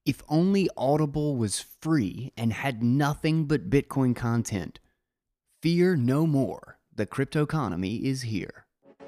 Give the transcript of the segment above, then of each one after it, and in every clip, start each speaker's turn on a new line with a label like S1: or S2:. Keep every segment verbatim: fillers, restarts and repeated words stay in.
S1: If only Audible was free and had nothing but Bitcoin content. Fear no more. The crypto economy is here.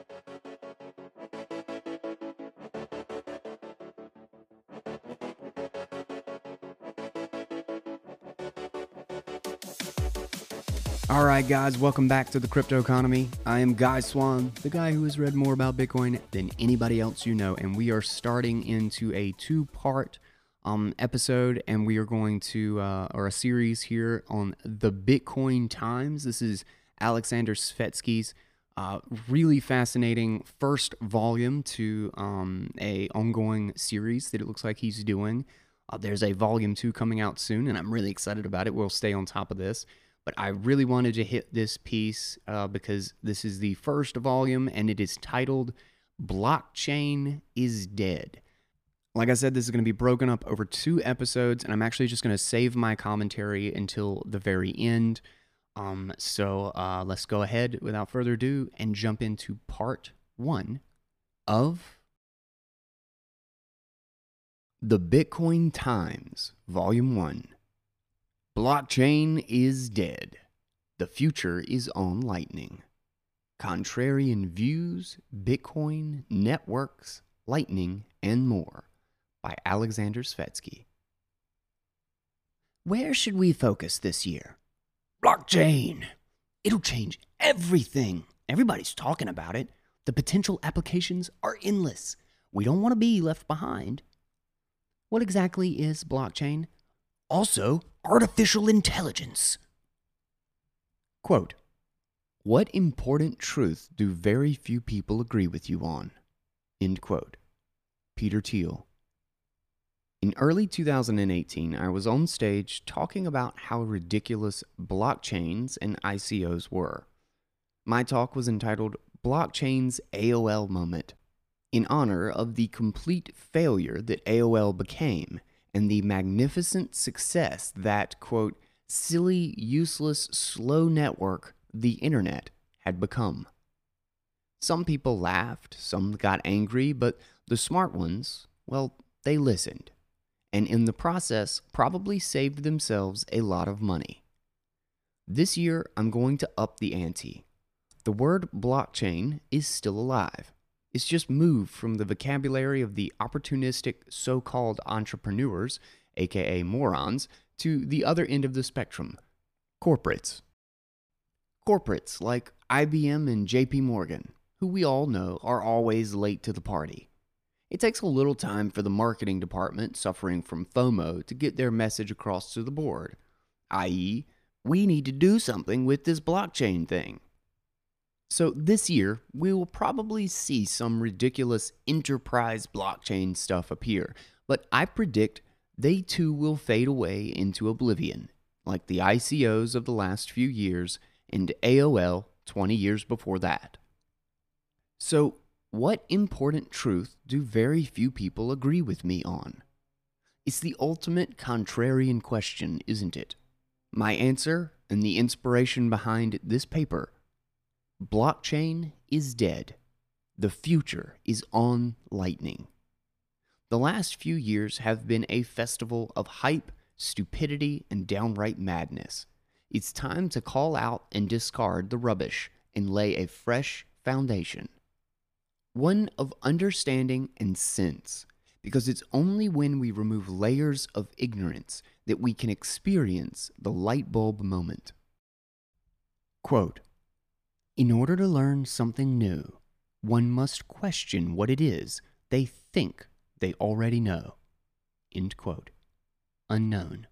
S1: Alright guys, welcome back to the crypto economy. I am Guy Swan, the guy who has read more about Bitcoin than anybody else you know, and we are starting into a two-part um, episode, and we are going to, uh, or a series here on the Bitcoin Times. This is Alexander Svetski's uh, really fascinating first volume to um, a ongoing series that it looks like he's doing. Uh, there's a volume two coming out soon, and I'm really excited about it. We'll stay on top of this. But I really wanted to hit this piece uh, because this is the first volume, and it is titled Blockchain is Dead. Like I said, this is going to be broken up over two episodes, and I'm actually just going to save my commentary until the very end. Um, so uh, let's go ahead without further ado and jump into part one of the Bitcoin Times, Volume one. Blockchain is dead. The future is on Lightning. Contrarian views, Bitcoin, networks, Lightning, and more by Alexander Svetski. Where should we focus this year? Blockchain. It'll change everything. Everybody's talking about it. The potential applications are endless. We don't want to be left behind. What exactly is blockchain? Also, artificial intelligence. Quote, what important truth do very few people agree with you on? End quote. Peter Thiel. In early two thousand eighteen, I was on stage talking about how ridiculous blockchains and I C Os were. My talk was entitled Blockchain's A O L Moment, in honor of the complete failure that A O L became and the magnificent success that, quote, silly, useless, slow network, the internet, had become. Some people laughed, some got angry, but the smart ones, well, they listened, and in the process probably saved themselves a lot of money. This year, I'm going to up the ante. The word blockchain is still alive. It's just moved from the vocabulary of the opportunistic so-called entrepreneurs, aka morons, to the other end of the spectrum, corporates. Corporates like I B M and J P Morgan, who we all know are always late to the party. It takes a little time for the marketing department suffering from FOMO to get their message across to the board, that is, we need to do something with this blockchain thing. So this year, we will probably see some ridiculous enterprise blockchain stuff appear, but I predict they too will fade away into oblivion, like the I C Os of the last few years and A O L twenty years before that. So, what important truth do very few people agree with me on? It's the ultimate contrarian question, isn't it? My answer, and the inspiration behind this paper: blockchain is dead. The future is on Lightning. The last few years have been a festival of hype, stupidity, and downright madness. It's time to call out and discard the rubbish and lay a fresh foundation. One of understanding and sense, because it's only when we remove layers of ignorance that we can experience the light bulb moment. Quote, in order to learn something new, one must question what it is they think they already know. End quote. Unknown.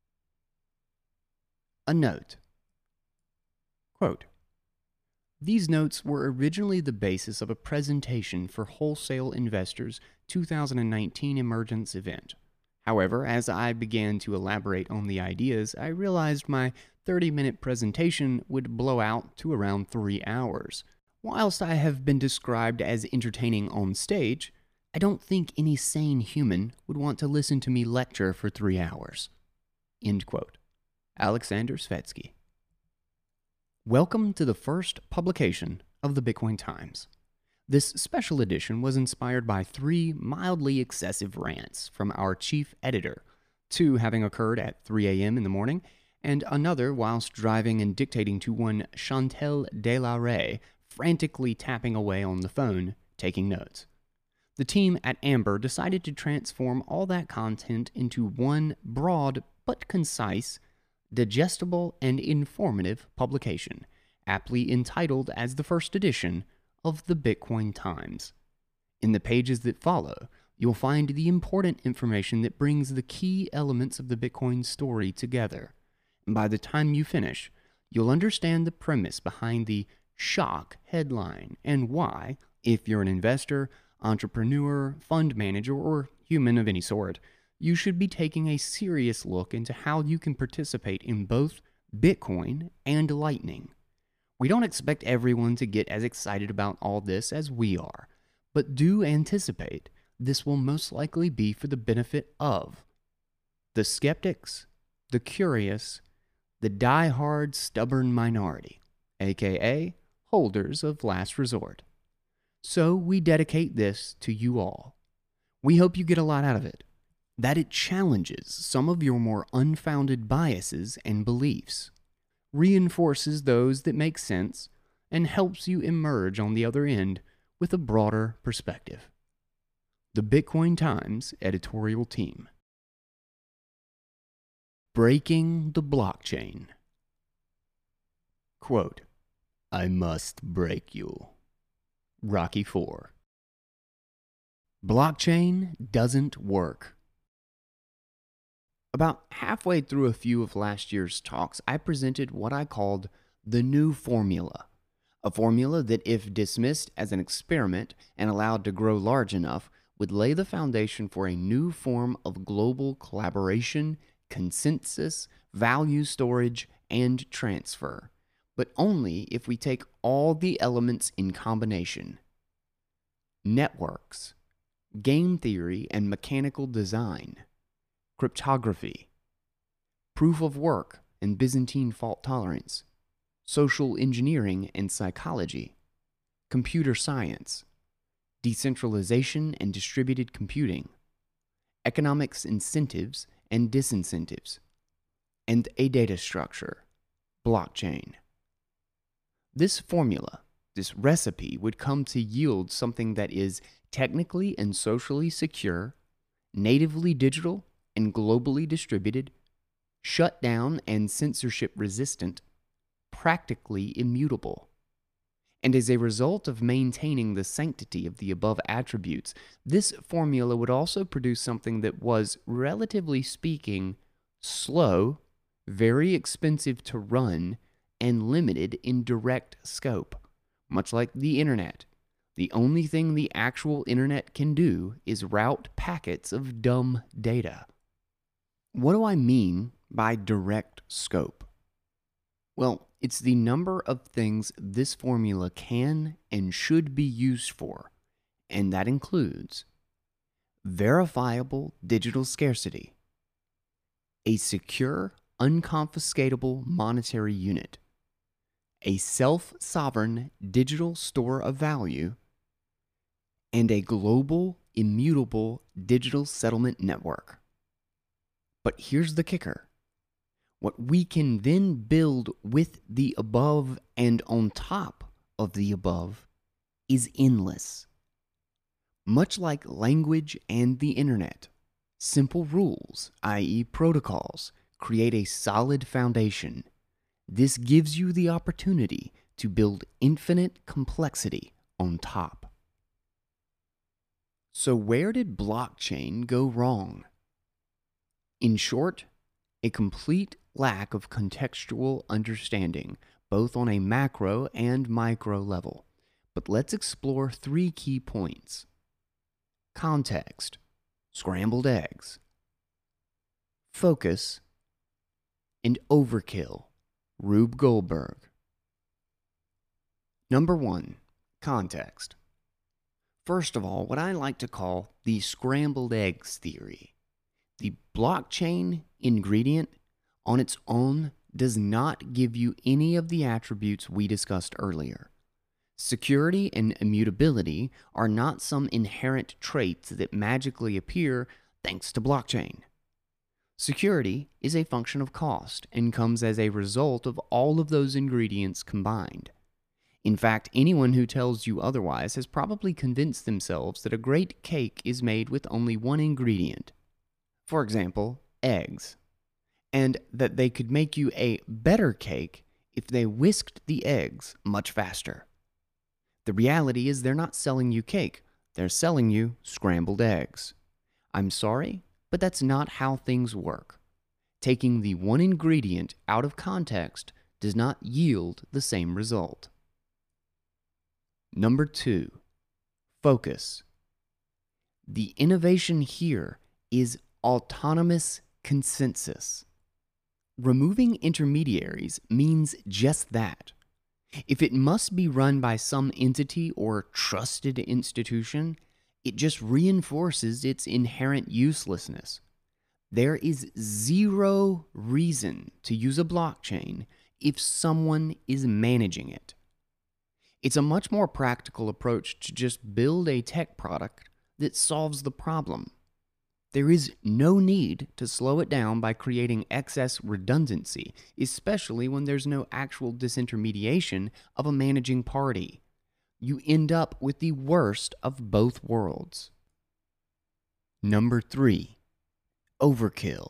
S1: A note. Quote, these notes were originally the basis of a presentation for Wholesale Investors' two thousand nineteen Emergence event. However, as I began to elaborate on the ideas, I realized my thirty-minute presentation would blow out to around three hours. Whilst I have been described as entertaining on stage, I don't think any sane human would want to listen to me lecture for three hours. End quote. Alexander Svetski. Welcome to the first publication of the Bitcoin Times. This special edition was inspired by three mildly excessive rants from our chief editor, two having occurred at three a.m. in the morning, and another whilst driving and dictating to one Chantel Delaray, frantically tapping away on the phone, taking notes. The team at Amber decided to transform all that content into one broad but concise, digestible, and informative publication, aptly entitled as the first edition of the Bitcoin Times. In the pages that follow, you'll find the important information that brings the key elements of the Bitcoin story together. And by the time you finish, you'll understand the premise behind the shock headline and why, if you're an investor, entrepreneur, fund manager, or human of any sort, you should be taking a serious look into how you can participate in both Bitcoin and Lightning. We don't expect everyone to get as excited about all this as we are, but do anticipate this will most likely be for the benefit of the skeptics, the curious, the die-hard stubborn minority, aka holders of last resort. So we dedicate this to you all. We hope you get a lot out of it, that it challenges some of your more unfounded biases and beliefs, reinforces those that make sense, and helps you emerge on the other end with a broader perspective. The Bitcoin Times editorial team. Breaking the blockchain. Quote, "I must break you." Rocky four. Blockchain doesn't work. About halfway through a few of last year's talks, I presented what I called the new formula. A formula that, if dismissed as an experiment and allowed to grow large enough, would lay the foundation for a new form of global collaboration, consensus, value storage, and transfer, but only if we take all the elements in combination. Networks, game theory and mechanical design, cryptography, proof of work and Byzantine fault tolerance, social engineering and psychology, computer science, decentralization and distributed computing, economics incentives and disincentives, and a data structure, blockchain. This formula, this recipe, would come to yield something that is technically and socially secure, natively digital and globally distributed, shut down and censorship resistant, practically immutable. And as a result of maintaining the sanctity of the above attributes, this formula would also produce something that was, relatively speaking, slow, very expensive to run, and limited in direct scope. Much like the internet, the only thing the actual internet can do is route packets of dumb data. What do I mean by direct scope? Well, it's the number of things this formula can and should be used for, and that includes verifiable digital scarcity, a secure, unconfiscatable monetary unit, a self-sovereign digital store of value, and a global, immutable digital settlement network. But here's the kicker. What we can then build with the above and on top of the above is endless. Much like language and the internet, simple rules, that is protocols, create a solid foundation. This gives you the opportunity to build infinite complexity on top. So where did blockchain go wrong? In short, a complete lack of contextual understanding, both on a macro and micro level. But let's explore three key points. Context, scrambled eggs. Focus, and overkill, Rube Goldberg. Number one, context. First of all, what I like to call the scrambled eggs theory. The blockchain ingredient on its own does not give you any of the attributes we discussed earlier. Security and immutability are not some inherent traits that magically appear thanks to blockchain. Security is a function of cost and comes as a result of all of those ingredients combined. In fact, anyone who tells you otherwise has probably convinced themselves that a great cake is made with only one ingredient. For example, eggs. And that they could make you a better cake if they whisked the eggs much faster. The reality is they're not selling you cake, they're selling you scrambled eggs. I'm sorry, but that's not how things work. Taking the one ingredient out of context does not yield the same result. Number two, focus. The innovation here is autonomous consensus. Removing intermediaries means just that. If it must be run by some entity or trusted institution, it just reinforces its inherent uselessness. There is zero reason to use a blockchain if someone is managing it. It's a much more practical approach to just build a tech product that solves the problem. There is no need to slow it down by creating excess redundancy, especially when there's no actual disintermediation of a managing party. You end up with the worst of both worlds. Number three, overkill.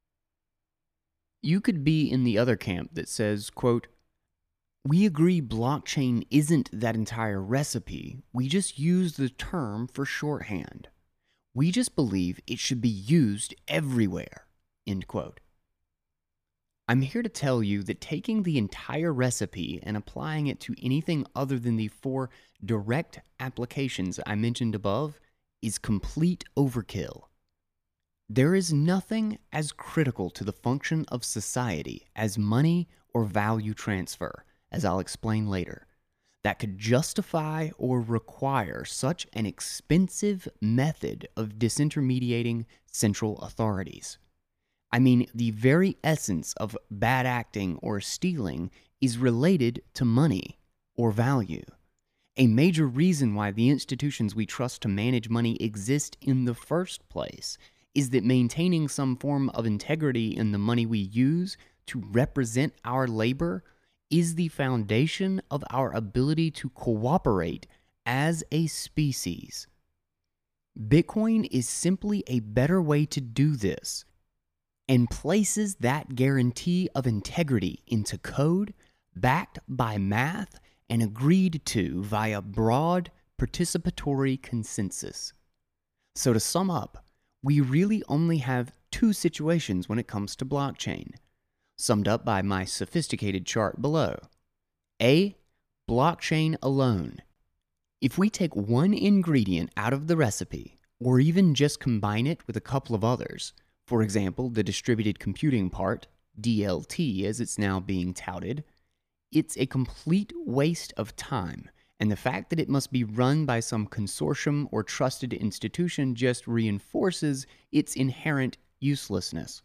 S1: You could be in the other camp that says, quote, "We agree blockchain isn't that entire recipe, we just use the term for shorthand. We just believe it should be used everywhere," end quote. I'm here to tell you that taking the entire recipe and applying it to anything other than the four direct applications I mentioned above is complete overkill. There is nothing as critical to the function of society as money or value transfer, as I'll explain later, that could justify or require such an expensive method of disintermediating central authorities. I mean, the very essence of bad acting or stealing is related to money or value. A major reason why the institutions we trust to manage money exist in the first place is that maintaining some form of integrity in the money we use to represent our labor is the foundation of our ability to cooperate as a species. Bitcoin is simply a better way to do this and places that guarantee of integrity into code backed by math and agreed to via broad participatory consensus. So to sum up, we really only have two situations when it comes to blockchain, summed up by my sophisticated chart below. A, blockchain alone. If we take one ingredient out of the recipe, or even just combine it with a couple of others, for example, the distributed computing part, D L T as it's now being touted, it's a complete waste of time, and the fact that it must be run by some consortium or trusted institution just reinforces its inherent uselessness.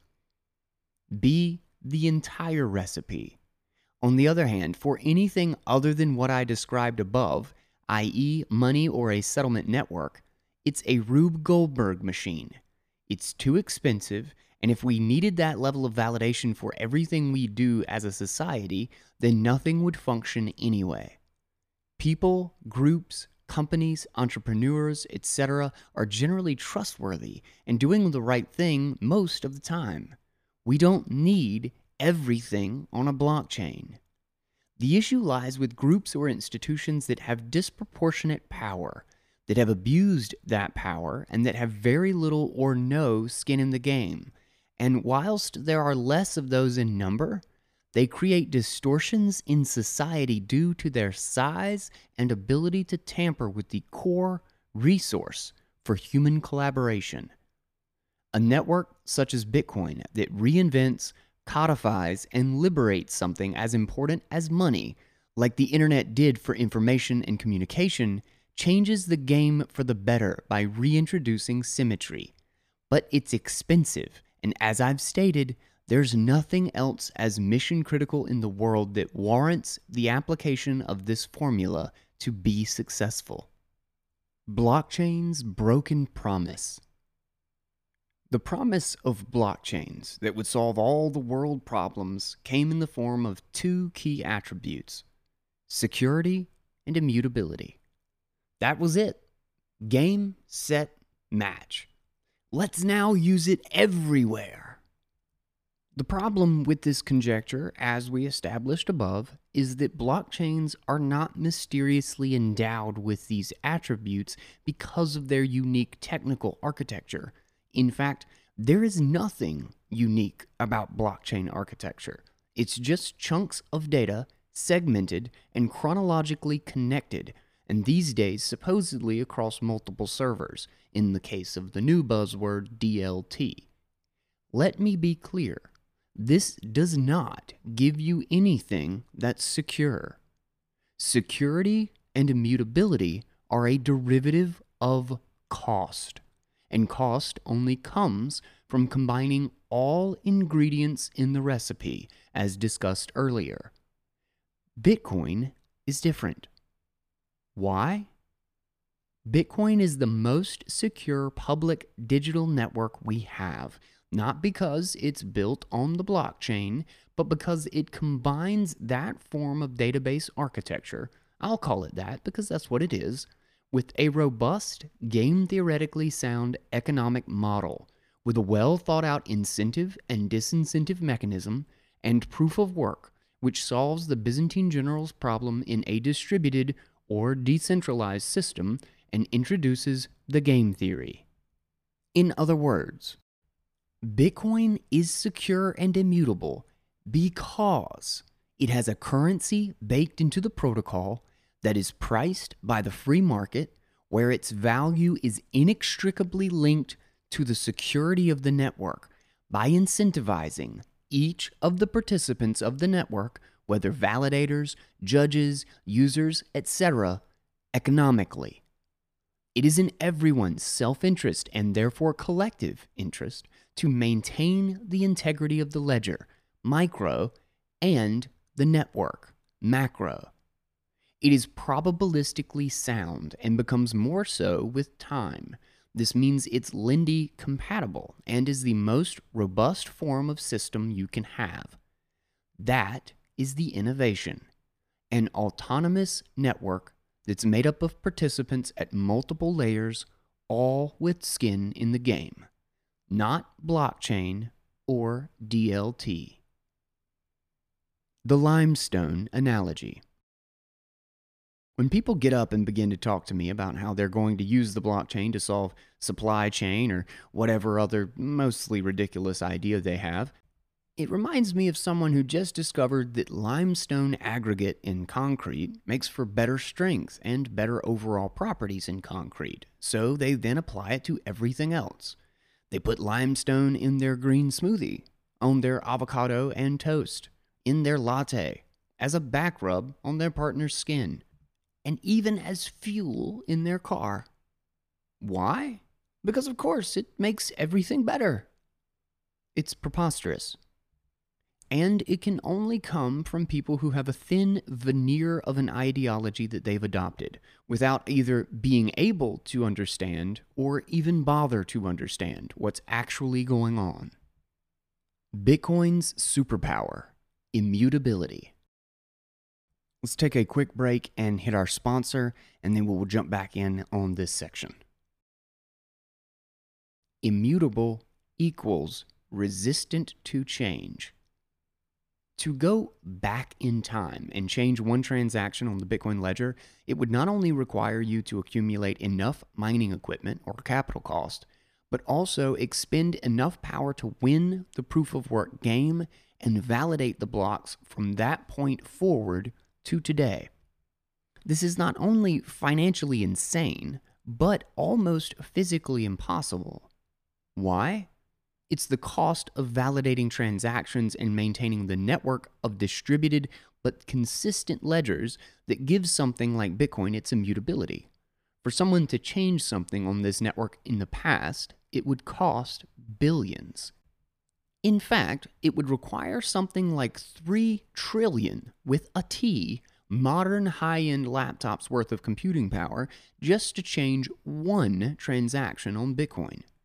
S1: B, the entire recipe. On the other hand, for anything other than what I described above, that is money or a settlement network, it's a Rube Goldberg machine. It's too expensive, and if we needed that level of validation for everything we do as a society, then nothing would function anyway. People, groups, companies, entrepreneurs, et cetera are generally trustworthy and doing the right thing most of the time. We don't need everything on a blockchain. The issue lies with groups or institutions that have disproportionate power, that have abused that power, and that have very little or no skin in the game. And whilst there are less of those in number, they create distortions in society due to their size and ability to tamper with the core resource for human collaboration. A network such as Bitcoin that reinvents, codifies, and liberates something as important as money, like the internet did for information and communication, changes the game for the better by reintroducing symmetry. But it's expensive, and as I've stated, there's nothing else as mission critical in the world that warrants the application of this formula to be successful. Blockchain's broken promise. The promise of blockchains that would solve all the world problems came in the form of two key attributes: security and immutability. That was it. Game, set, match. Let's now use it everywhere. The problem with this conjecture, as we established above, is that blockchains are not mysteriously endowed with these attributes because of their unique technical architecture. In fact, there is nothing unique about blockchain architecture. It's just chunks of data segmented and chronologically connected, and these days supposedly across multiple servers, in the case of the new buzzword D L T. Let me be clear. This does not give you anything that's secure. Security and immutability are a derivative of cost, and cost only comes from combining all ingredients in the recipe, as discussed earlier. Bitcoin is different. Why? Bitcoin is the most secure public digital network we have, not because it's built on the blockchain, but because it combines that form of database architecture, I'll call it that because that's what it is, with a robust, game-theoretically sound economic model, with a well-thought-out incentive and disincentive mechanism, and proof of work, which solves the Byzantine general's problem in a distributed or decentralized system and introduces the game theory. In other words, Bitcoin is secure and immutable because it has a currency baked into the protocol that is priced by the free market, where its value is inextricably linked to the security of the network by incentivizing each of the participants of the network, whether validators, judges, users, et cetera, economically. It is in everyone's self-interest and therefore collective interest to maintain the integrity of the ledger, micro, and the network, macro. It is probabilistically sound and becomes more so with time. This means it's Lindy compatible and is the most robust form of system you can have. That is the innovation. An autonomous network that's made up of participants at multiple layers, all with skin in the game. Not blockchain or D L T. The limestone analogy. When people get up and begin to talk to me about how they're going to use the blockchain to solve supply chain or whatever other mostly ridiculous idea they have, it reminds me of someone who just discovered that limestone aggregate in concrete makes for better strength and better overall properties in concrete, so they then apply it to everything else. They put limestone in their green smoothie, on their avocado and toast, in their latte, as a back rub on their partner's skin, and even as fuel in their car. Why? Because of course it makes everything better. It's preposterous. And it can only come from people who have a thin veneer of an ideology that they've adopted, without either being able to understand or even bother to understand what's actually going on. Bitcoin's superpower, immutability. Let's take a quick break and hit our sponsor, and then we'll jump back in on this section. Immutable equals resistant to change. To go back in time and change one transaction on the Bitcoin ledger, it would not only require you to accumulate enough mining equipment or capital cost, but also expend enough power to win the proof of work game and validate the blocks from that point forward to today. This is not only financially insane, but almost physically impossible. Why? It's the cost of validating transactions and maintaining the network of distributed but consistent ledgers that gives something like Bitcoin its immutability. For someone to change something on this network in the past, it would cost billions. In fact, it would require something like three trillion with a T modern high-end laptops worth of computing power just to change one transaction on Bitcoin.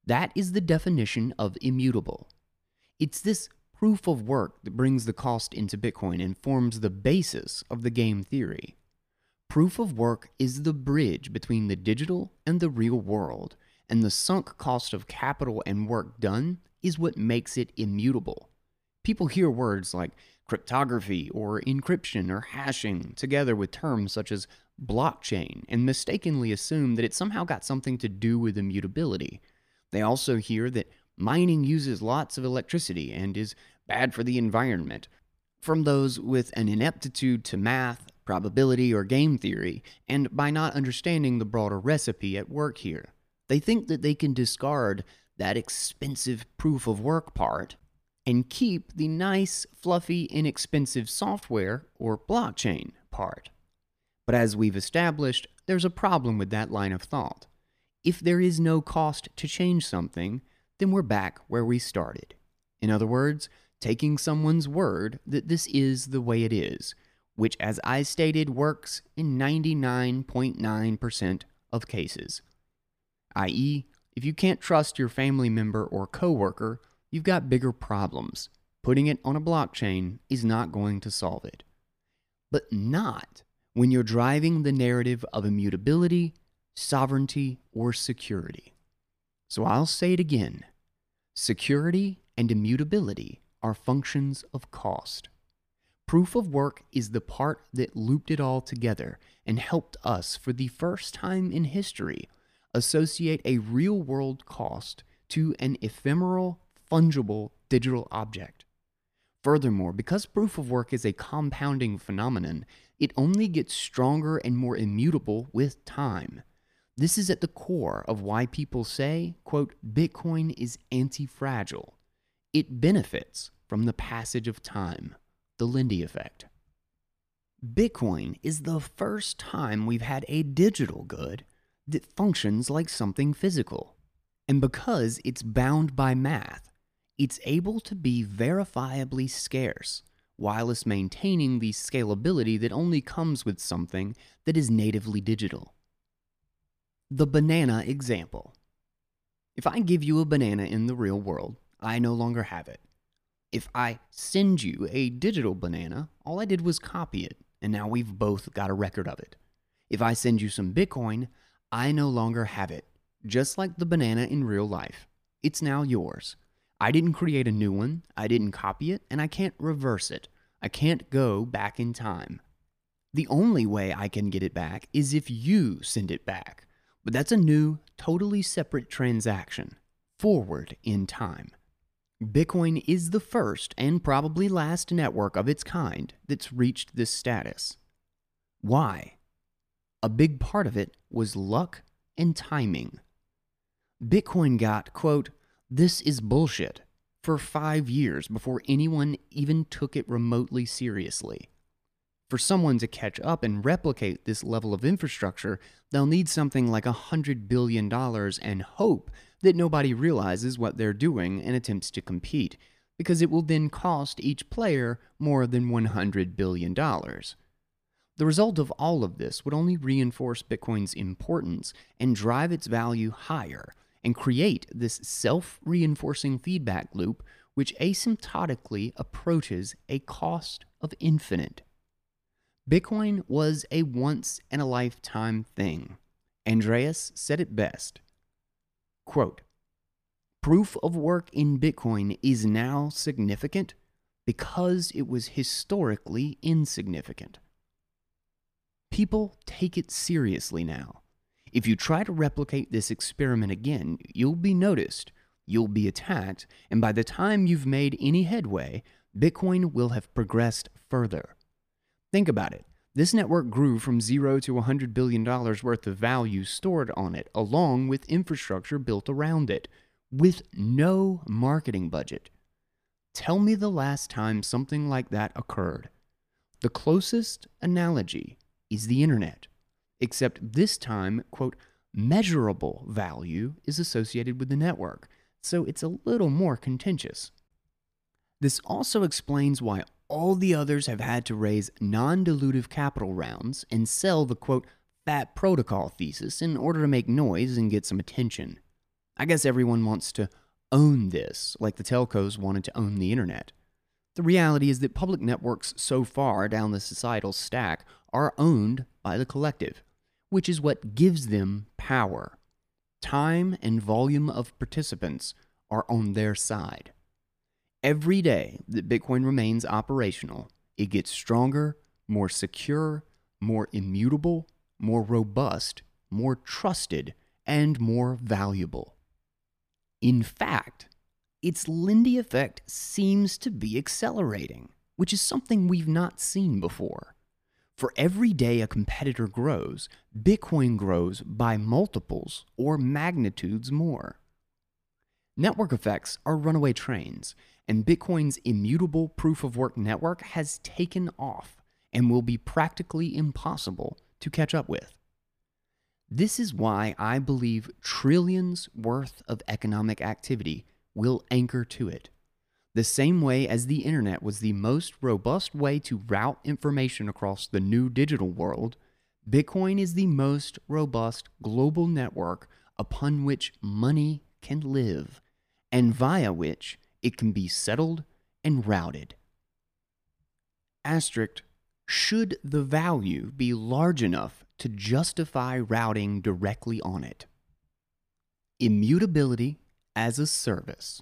S1: That is the definition of immutable. It's this proof of work that brings the cost into Bitcoin and forms the basis of the game theory. Proof of work is the bridge between the digital and the real world, and the sunk cost of capital and work done is what makes it immutable. People hear words like cryptography or encryption or hashing together with terms such as blockchain and mistakenly assume that it somehow got something to do with immutability. They also hear that mining uses lots of electricity and is bad for the environment from those with an ineptitude to math, probability, or game theory, and by not understanding the broader recipe at work here. They think that they can discard that expensive proof of work part and keep the nice, fluffy, inexpensive software or blockchain part. But as we've established, there's a problem with that line of thought. If there is no cost to change something, then we're back where we started. In other words, taking someone's word that this is the way it is, which, as I stated, works in ninety-nine point nine percent of cases. that is, if you can't trust your family member or coworker, you've got bigger problems. Putting it on a blockchain is not going to solve it. But not when you're driving the narrative of immutability, sovereignty, or security. So I'll say it again. Security and immutability are functions of cost. Proof of work is the part that looped it all together and helped us, for the first time in history, associate a real-world cost to an ephemeral, fungible digital object. Furthermore, because proof of work is a compounding phenomenon, it only gets stronger and more immutable with time. This is at the core of why people say, quote, Bitcoin is anti-fragile. It benefits from the passage of time, the Lindy effect. Bitcoin is the first time we've had a digital good that functions like something physical. And because it's bound by math, it's able to be verifiably scarce, whilst maintaining the scalability that only comes with something that is natively digital. The banana example. If I give you a banana in the real world, I no longer have it. If I send you a digital banana, all I did was copy it, and now we've both got a record of it. If I send you some Bitcoin, I no longer have it. Just like the banana in real life. It's now yours. I didn't create a new one, I didn't copy it, and I can't reverse it. I can't go back in time. The only way I can get it back is if you send it back. But that's a new, totally separate transaction, forward in time. Bitcoin is the first and probably last network of its kind that's reached this status. Why? A big part of it was luck and timing. Bitcoin got, quote, this is bullshit, for five years before anyone even took it remotely seriously. For someone to catch up and replicate this level of infrastructure, they'll need something like one hundred billion dollars and hope that nobody realizes what they're doing and attempts to compete, because it will then cost each player more than one hundred billion dollars. The result of all of this would only reinforce Bitcoin's importance and drive its value higher, and create this self-reinforcing feedback loop which asymptotically approaches a cost of infinite. Bitcoin was a once-in-a-lifetime thing. Andreas said it best. Quote, proof of work in Bitcoin is now significant because it was historically insignificant. People take it seriously now. If you try to replicate this experiment again, you'll be noticed, you'll be attacked, and by the time you've made any headway, Bitcoin will have progressed further. Think about it. This network grew from zero to one hundred billion dollars worth of value stored on it, along with infrastructure built around it, with no marketing budget. Tell me the last time something like that occurred. The closest analogy is the internet, except this time, quote, measurable value is associated with the network, so it's a little more contentious. This also explains why all the others have had to raise non-dilutive capital rounds and sell the, quote, fat protocol thesis in order to make noise and get some attention. I guess everyone wants to own this, like the telcos wanted to own the internet. The reality is that public networks so far down the societal stack are owned by the collective, which is what gives them power. Time and volume of participants are on their side. Every day that Bitcoin remains operational, it gets stronger, more secure, more immutable, more robust, more trusted, and more valuable. In fact, its Lindy effect seems to be accelerating, which is something we've not seen before. For every day a competitor grows, Bitcoin grows by multiples or magnitudes more. Network effects are runaway trains, and Bitcoin's immutable proof-of-work network has taken off and will be practically impossible to catch up with. This is why I believe trillions worth of economic activity will anchor to it. The same way as the internet was the most robust way to route information across the new digital world, Bitcoin is the most robust global network upon which money can live, and via which it can be settled and routed. Asterisk, should the value be large enough to justify routing directly on it? Immutability as a service.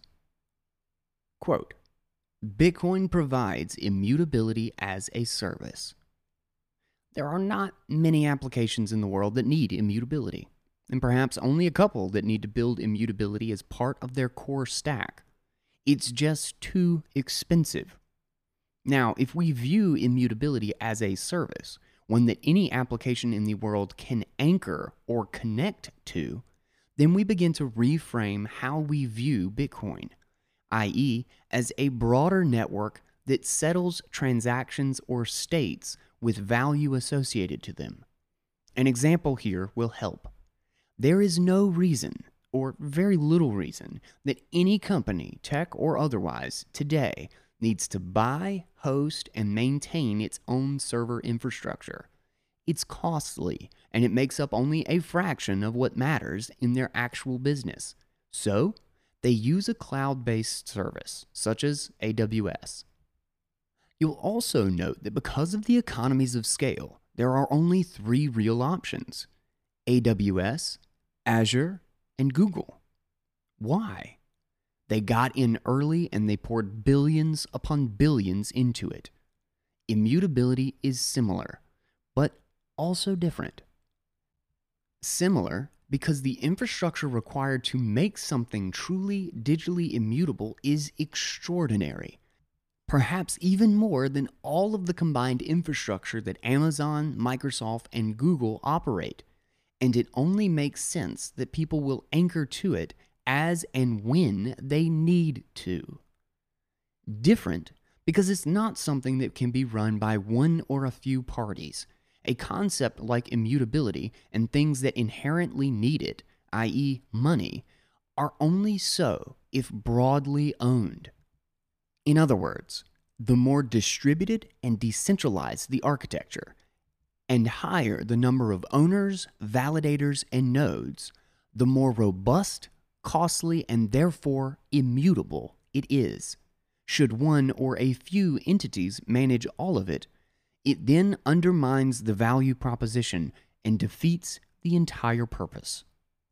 S1: Quote, Bitcoin provides immutability as a service. There are not many applications in the world that need immutability, and perhaps only a couple that need to build immutability as part of their core stack. It's just too expensive. Now, if we view immutability as a service, one that any application in the world can anchor or connect to, then we begin to reframe how we view Bitcoin, that is, as a broader network that settles transactions or states with value associated to them. An example here will help. There is no reason, or very little reason, that any company, tech or otherwise, today needs to buy, host, and maintain its own server infrastructure. It's costly, and it makes up only a fraction of what matters in their actual business. So, they use a cloud-based service, such as A W S. You'll also note that because of the economies of scale, there are only three real options: A W S, Azure, and Google. Why? They got in early and they poured billions upon billions into it. Immutability is similar, but also different. Similar because the infrastructure required to make something truly digitally immutable is extraordinary. Perhaps even more than all of the combined infrastructure that Amazon, Microsoft, and Google operate. And it only makes sense that people will anchor to it as and when they need to. Different because it's not something that can be run by one or a few parties. A concept like immutability and things that inherently need it, that is money, are only so if broadly owned. In other words, the more distributed and decentralized the architecture, and higher the number of owners, validators, and nodes, the more robust, costly, and therefore immutable it is. Should one or a few entities manage all of it, it then undermines the value proposition and defeats the entire purpose.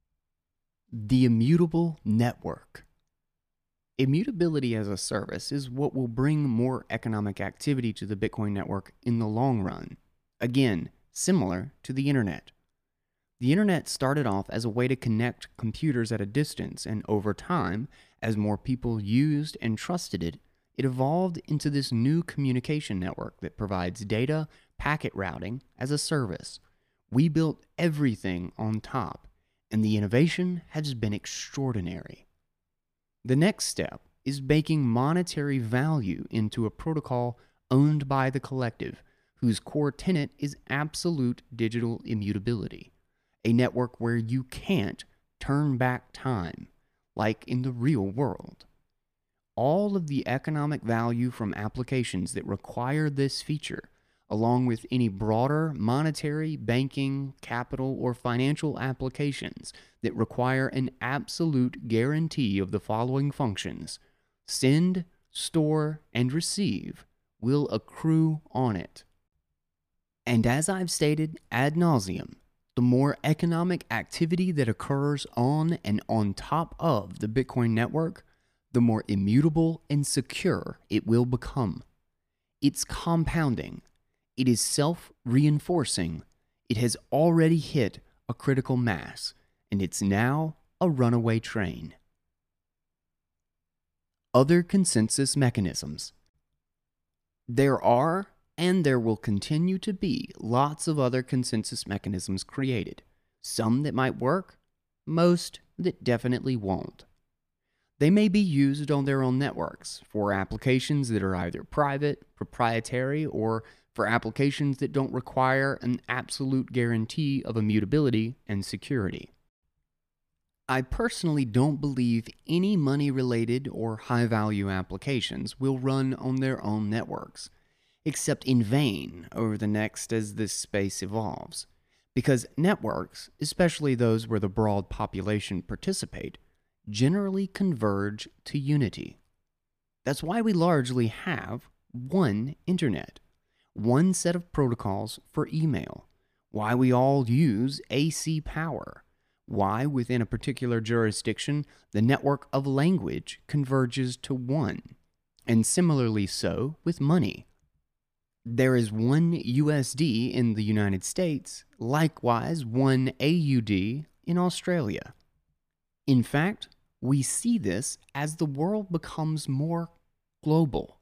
S1: The immutable network. Immutability as a service is what will bring more economic activity to the Bitcoin network in the long run. Again, similar to the internet. The internet started off as a way to connect computers at a distance, and over time, as more people used and trusted it, it evolved into this new communication network that provides data packet routing as a service. We built everything on top, and the innovation has been extraordinary. The next step is baking monetary value into a protocol owned by the collective, whose core tenet is absolute digital immutability, a network where you can't turn back time, like in the real world. All of the economic value from applications that require this feature, along with any broader monetary, banking, capital, or financial applications that require an absolute guarantee of the following functions: send, store, and receive, will accrue on it. And as I've stated ad nauseum, the more economic activity that occurs on and on top of the Bitcoin network, the more immutable and secure it will become. It's compounding. It is self-reinforcing. It has already hit a critical mass, and it's now a runaway train. Other consensus mechanisms. There are, and there will continue to be, lots of other consensus mechanisms created. Some that might work, most that definitely won't. They may be used on their own networks for applications that are either private, proprietary, or for applications that don't require an absolute guarantee of immutability and security. I personally don't believe any money-related or high-value applications will run on their own networks, except in vain over the next as this space evolves, because networks, especially those where the broad population participate, generally converge to unity. That's why we largely have one internet, one set of protocols for email, why we all use A C power, why within a particular jurisdiction the network of language converges to one, and similarly so with money. There is one U S D in the United States, likewise one A U D in Australia. In fact, we see this as the world becomes more global.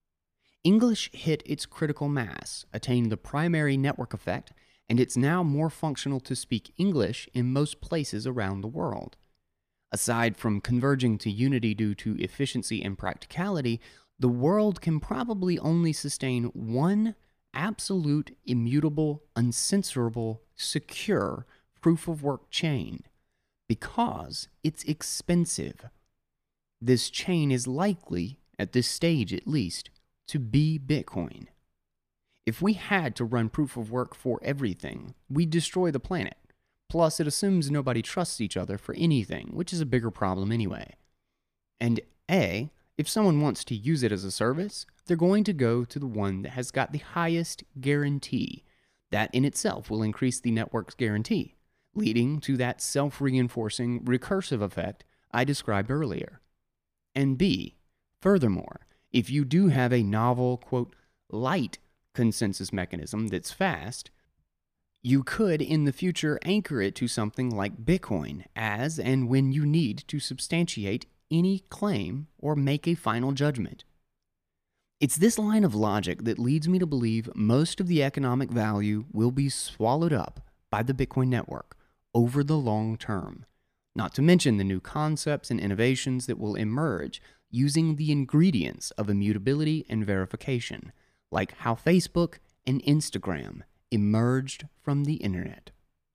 S1: English hit its critical mass, attained the primary network effect, and it's now more functional to speak English in most places around the world. Aside from converging to unity due to efficiency and practicality, the world can probably only sustain one absolute, immutable, uncensorable, secure proof-of-work chain, because it's expensive. This chain is likely, at this stage at least, to be Bitcoin. If we had to run proof of work for everything, we'd destroy the planet. Plus, it assumes nobody trusts each other for anything, which is a bigger problem anyway. And A, if someone wants to use it as a service, they're going to go to the one that has got the highest guarantee. That in itself will increase the network's guarantee, leading to that self-reinforcing recursive effect I described earlier. And B, furthermore, if you do have a novel, quote, light consensus mechanism that's fast, you could in the future anchor it to something like Bitcoin as and when you need to substantiate any claim or make a final judgment. It's this line of logic that leads me to believe most of the economic value will be swallowed up by the Bitcoin network over the long term, not to mention the new concepts and innovations that will emerge using the ingredients of immutability and verification, like how Facebook and Instagram emerged from the internet.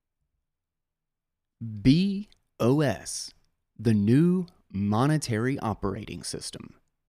S1: B O S, the new monetary operating system.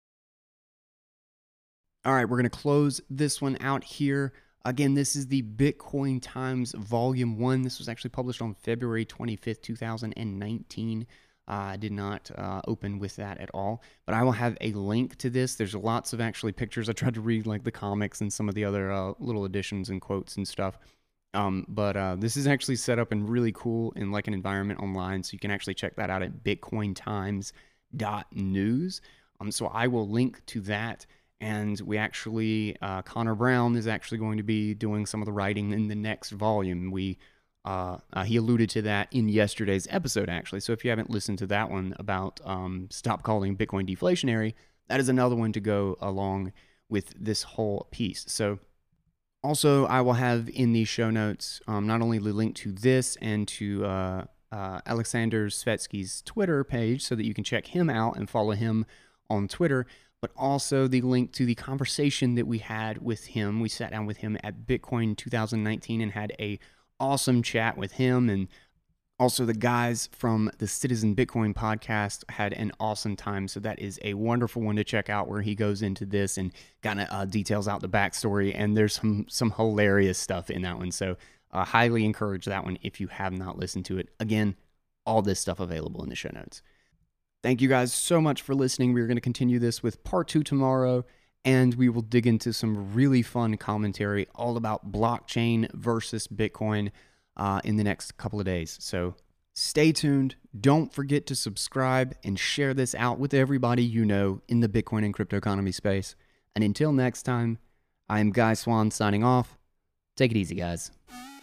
S1: All right, we're going to close this one out here. Again, this is the Bitcoin Times Volume one. This was actually published on February twenty-fifth, two thousand nineteen. Uh, I did not uh, open with that at all, but I will have a link to this. There's lots of actually pictures. I tried to read like the comics and some of the other uh, little additions and quotes and stuff. Um, but uh, this is actually set up and really cool in like an environment online, so you can actually check that out at bitcoin times dot news. Um, so I will link to that. And we actually, uh, Connor Brown is actually going to be doing some of the writing in the next volume. We, uh, uh, he alluded to that in yesterday's episode, actually. So if you haven't listened to that one about um, stop calling Bitcoin deflationary, that is another one to go along with this whole piece. So also, I will have in the show notes um, not only the link to this and to uh, uh, Alexander Svetsky's Twitter page so that you can check him out and follow him on Twitter, but also the link to the conversation that we had with him. We sat down with him at Bitcoin two thousand nineteen and had a awesome chat with him and Also, the guys from the Citizen Bitcoin podcast had an awesome time. So that is a wonderful one to check out, where he goes into this and kind of uh, details out the backstory. And there's some some hilarious stuff in that one. So uh, highly encourage that one if you have not listened to it. Again, all this stuff available in the show notes. Thank you guys so much for listening. We're going to continue this with part two tomorrow, and we will dig into some really fun commentary all about blockchain versus Bitcoin uh, in the next couple of days. So stay tuned. Don't forget to subscribe and share this out with everybody you know in the Bitcoin and crypto economy space. And until next time, I am Guy Swan signing off. Take it easy, guys.